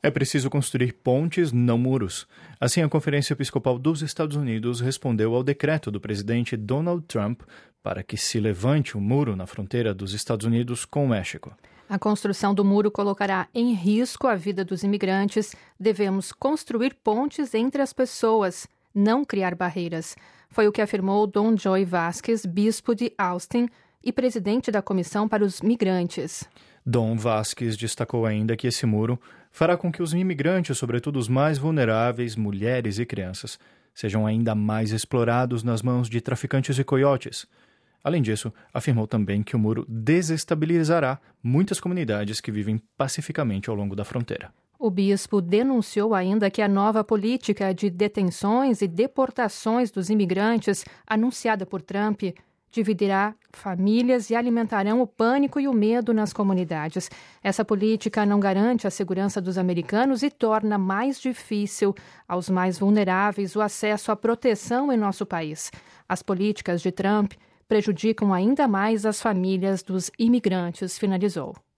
É preciso construir pontes, não muros. Assim, a Conferência Episcopal dos Estados Unidos respondeu ao decreto do presidente Donald Trump para que se levante um muro na fronteira dos Estados Unidos com o México. A construção do muro colocará em risco a vida dos imigrantes. Devemos construir pontes entre as pessoas, não criar barreiras. Foi o que afirmou Dom Joy Vasquez, bispo de Austin e presidente da Comissão para os Migrantes. Dom Vasquez destacou ainda que esse muro fará com que os imigrantes, sobretudo os mais vulneráveis, mulheres e crianças, sejam ainda mais explorados nas mãos de traficantes e coiotes. Além disso, afirmou também que o muro desestabilizará muitas comunidades que vivem pacificamente ao longo da fronteira. O bispo denunciou ainda que a nova política de detenções e deportações dos imigrantes, anunciada por Trump, dividirá famílias e alimentarão o pânico e o medo nas comunidades. Essa política não garante a segurança dos americanos e torna mais difícil aos mais vulneráveis o acesso à proteção em nosso país. As políticas de Trump prejudicam ainda mais as famílias dos imigrantes, finalizou.